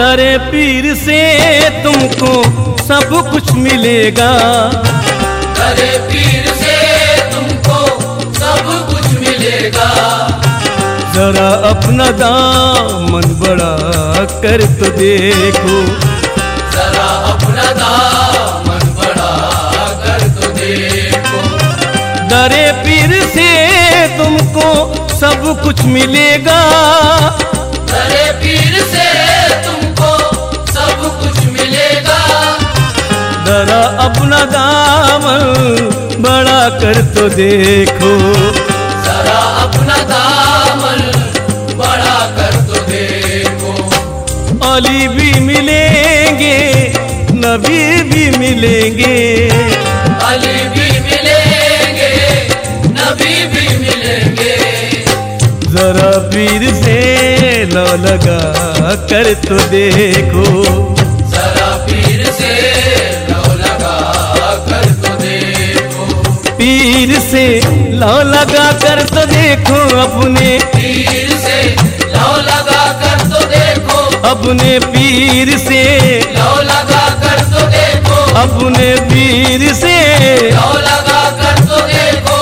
दरे पीर से तुमको सब कुछ मिलेगा, दरे पीर से तुमको सब कुछ मिलेगा। जरा अपना दामन बड़ा कर तो देखो, जरा अपना दामन बड़ा कर तो देखो। दरे पीर से तुमको सब कुछ मिलेगा, दरे पीर से तुमको सब कुछ मिलेगा। जरा अपना दामन बड़ा कर तो देखो, जरा अपना दामन बड़ा कर तो देखो। अली भी मिलेंगे, नबी भी मिलेंगे, अली भी मिलेंगे, नबी भी मिलेंगे। जरा पीर से लो लगा कर तो देखो, जरा पीर से लो लगा कर तो देखो। पीर से लो लगा कर तो देखो, अपने पीर से लो लगा कर तो देखो। अपने पीर से लो लगा कर तो देखो। अपने पीर से लो लगा कर तो देखो।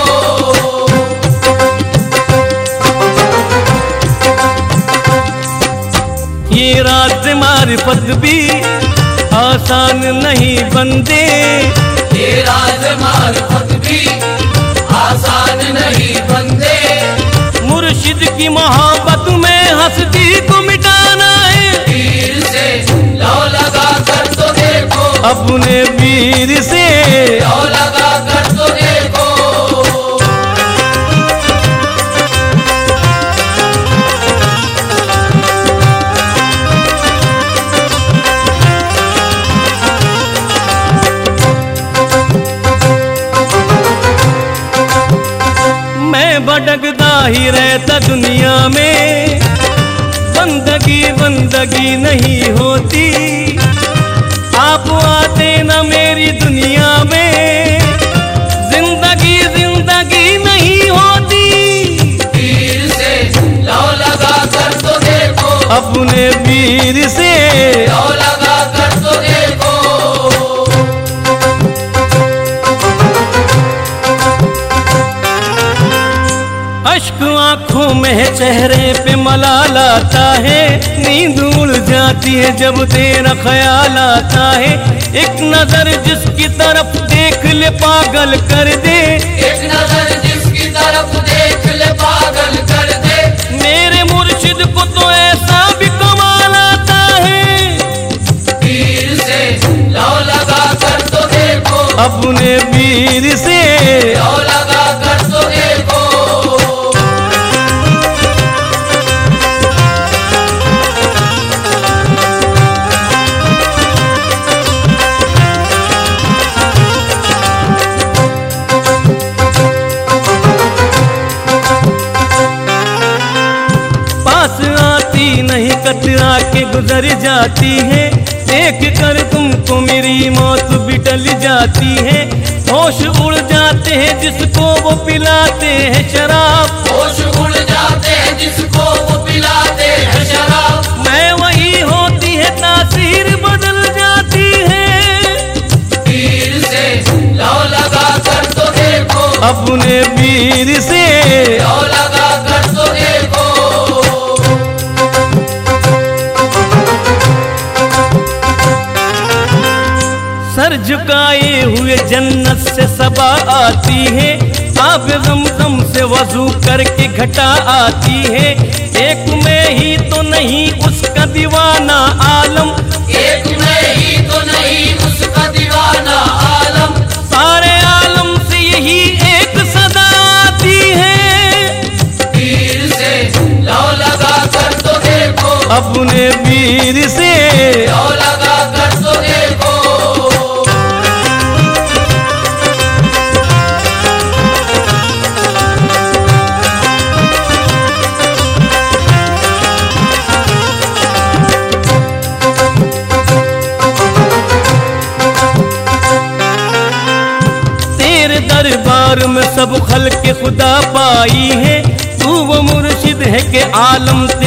ये रात मारिफत भी आसान नहीं बंदे, ये राज मारिफत भी आसान नहीं बंदे। मुर्शिद की मोहब्बत में हस्ती को मिटाना है, पीर से लो लगा कर तो देखो। अपने पीर से लो लगा कर तो देखो। मैं भटकता ही रहता दुनिया में, बंदगी बंदगी नहीं होती, आप आते न मेरी दुनिया में, जिंदगी जिंदगी नहीं होती। पीर से लो लगा कर तो देखो। अपने पीर से लो लगा कर तो देखो। अश्क आंखों में है, चेहरे पे मलाल आता है, नींद उड़ जाती है जब तेरा ख्याल आता है। एक नजर जिसकी तरफ देख ले पागल कर दे, एक नजर जिसकी तरफ देख ले पागल कर दे। मेरे मुर्शिद को तो ऐसा भी कमाल आता है। पीर से लो लगा कर तो देखो। अपने पीर से लो लगा कर तो देखो। पास आती नहीं, कतरा के गुजर जाती है, देख कर तुमको मेरी मौत भी टल जाती है। होश उड़ जाते हैं जिसको वो पिलाते हैं शराब, होश उड़ जाते हैं जिसको वो पिलाते हैं शराब। मैं वही होती है तासीर बदल जाती है। पीर से लो लगा कर तो देखो। अपने पीर से लो लगा कर तो देखो। सर झुकाए हुए जन्नत से सबा आती है, आब ज़मज़म से वजू करके घटा आती है। एक में ही तो नहीं उसका दीवाना आलम, एक में ही तो नहीं उसका दीवाना आलम। सारे आलम से यही एक सदा आती है। पीर से लो लगा कर तो देखो। अपने पीर से लो लगा कर तो देखो।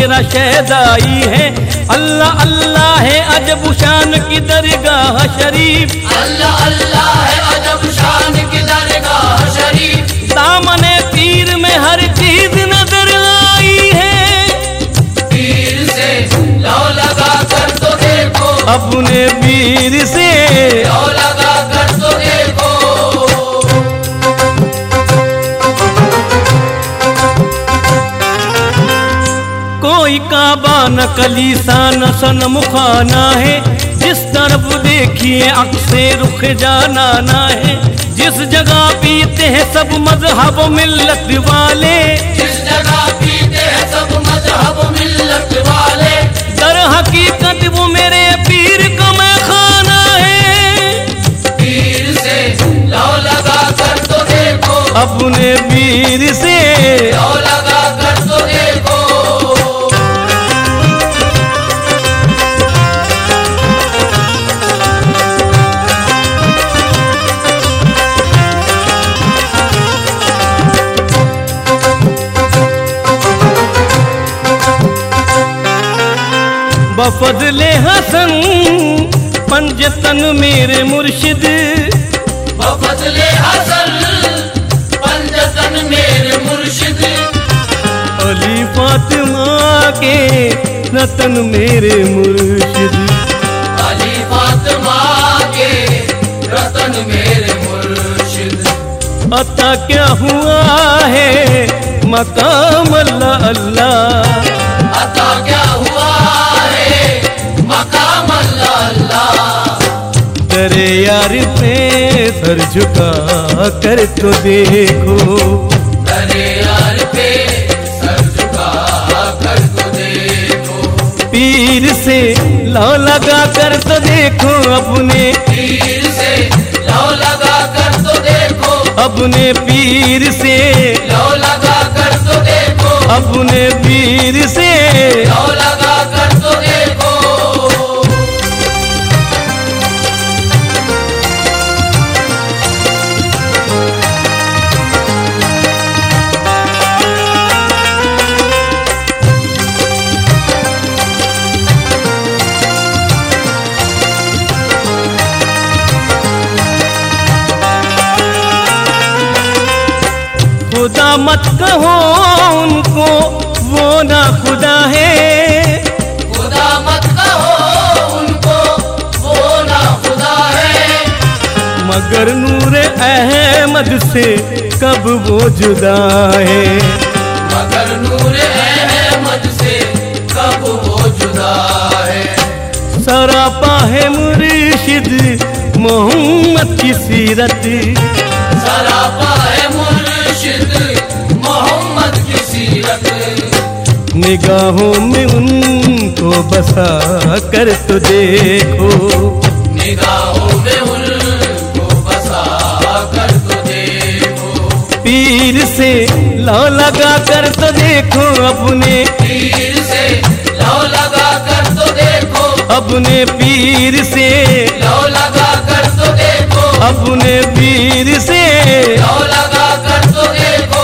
तेरा शहदाई है। अल्लाह अल्लाह है अजब शान की दरगाह शरीफ, अल्लाह अल्लाह है अजब शान की दरगाह शरीफ। दामने तीर में हर चीज नजर आई है, तीर से लौ लगा कर तो देखो, अपने पीर से लौ लगा कर तो देखो। कोई काबा न कलीसा न सनम खाना है, जिस तरफ देखिए अक्से रुख जाना ना है। जिस जगह पीते हैं सब मजहब मिल्लत वाले, जिस जगह पीते हैं सब मजहब मिल्लत वाले, दर हकीकत वो मेरे पीर का मैं खाना है। पीर से लौ लगा कर तो देखो, अपने पीर से लौ लगा कर तो देखो। बफजले हसन पंजतन मेरे मुर्शिद, बफजले हसन पंजतन मेरे मुर्शिद, अली फातिमा के रतन मेरे मुर्शिद, अली फातिमा के रतन मेरे मुर्शिद। अता क्या हुआ है मकाम अल्लाह अल्लाह, अता क्या हुआ है मकाम अल्लाह अल्लाह। तेरे यार पे सर झुका कर तो देखो, तेरे यार पे सर झुका कर तो देखो। पीर से लौ लगा कर तो देखो, अपने पीर से लौ लगा कर तो देखो, अपने पीर से लौ लगा कर तो देखो, अपने पीर से लौ लगा कर तो देखो। खुदा मत कहो उनको वो ना खुदा है, खुदा मत कहो उनको वो ना खुदा है। मगर नूर अहमद से कब वो जुदा है, मगर नूर अहमद से कब वो जुदा है। सरापा है मुर्शिद मोहम्मद की सीरत, सरापा है मुर्शिद मोहम्मद की सीरत। निगाहों में उनको बसा कर तो देखो, निगाहों में उनको बसा कर तो देखो। पीर से लौ लगा कर तो देखो, अपने पीर से लौ लगा कर तो देखो, अपने पीर से लौ लगा कर तो देखो, अपने पीर से लौ लगा कर तो देखो।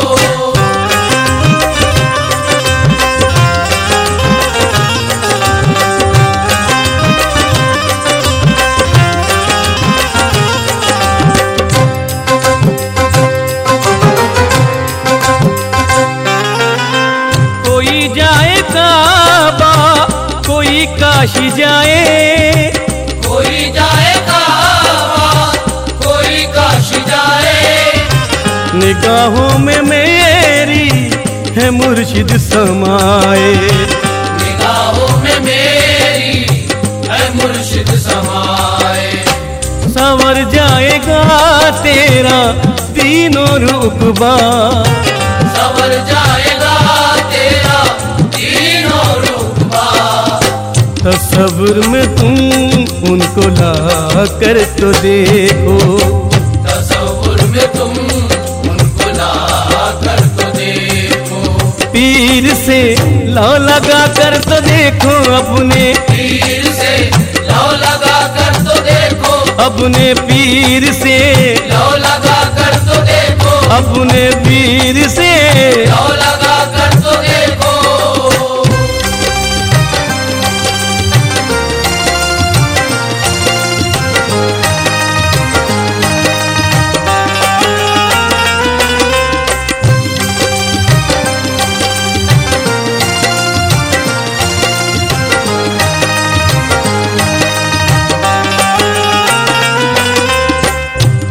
कोई जाए काबा कोई काशी जाए, कोई जाए काबा कोई काशी जाए। निगाहों में मेरी है मुर्शिद समाए, निगाहों में मेरी है मुर्शिद समाए। संवर जाएगा तेरा दीन और उक़बा, संवर जाएगा तेरा दीन और उक़बा। तसव्वुर में तुम उनको ला कर तो देखो, तसव्वुर में तुम उनको ला कर तो देखो। पीर से लौ लगा कर तो देखो, अपने पीर से लौ लगा कर तो देखो, अपने पीर से लौ लगा कर तो देखो, अपने पीर से लौ लगा कर तो देखो।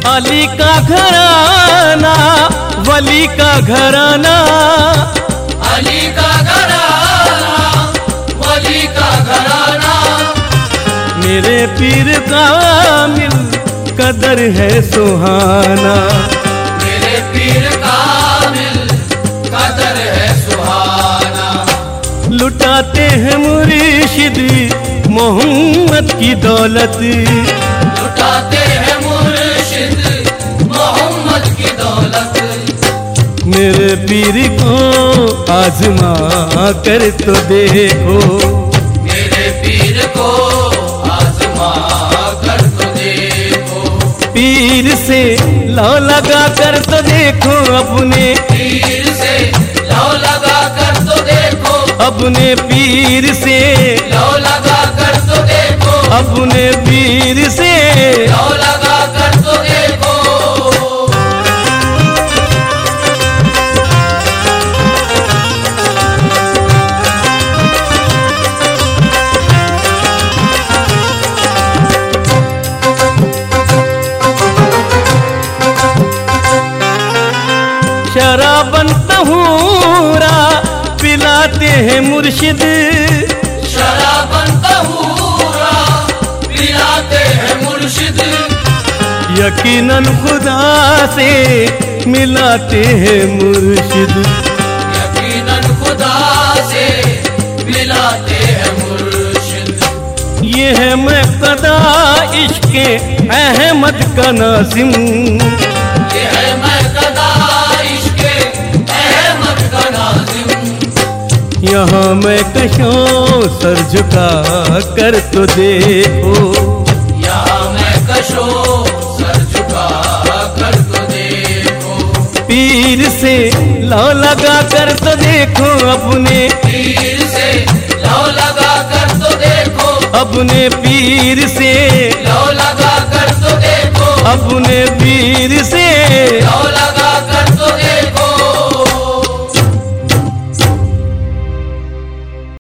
अली का घराना वली का घराना, अली का घराना वली का घराना, मेरे पीर का मिल कदर है सुहाना, मेरे पीर का मिल कदर है सुहाना। लुटाते हैं मुर्शिद मोहम्मद की दौलत, लुटाते हैं मुर्शिद मोहम्मद की दौलत, मेरे पीर को आजमा कर तो देखो, मेरे पीर को आजमा कर तो देखो, पीर से लौ लगा कर तो देखो, अपने पीर से लौ लगा कर तो देखो, अपने पीर से लौ लगा कर तो देखो, अपने पीर से लौ लगा कर तो देखो। शराबन तहूरा पिलाते हैं मुर्शिद, शराबन तहूरा पिलाते हैं मुर्शिद, यकीनन खुदा से मिलाते हैं मुर्शिद, यकीनन खुदा से मिलाते हैं मुर्शिद। ये है मैं कदा इश्क़े अहमद का नाज़िम, ये है मैं कदा इश्क़े अहमद का नाज़िम, यहाँ मैं कशों सर झुका कर तो देखो, यहाँ मैं कशो सर झुका कर तो देखो, पीर से लौ लगा कर तो देखो, अपने पीर से लौ लगा कर तो देखो, अपने पीर से लौ लगा कर तो देखो, अपने पीर से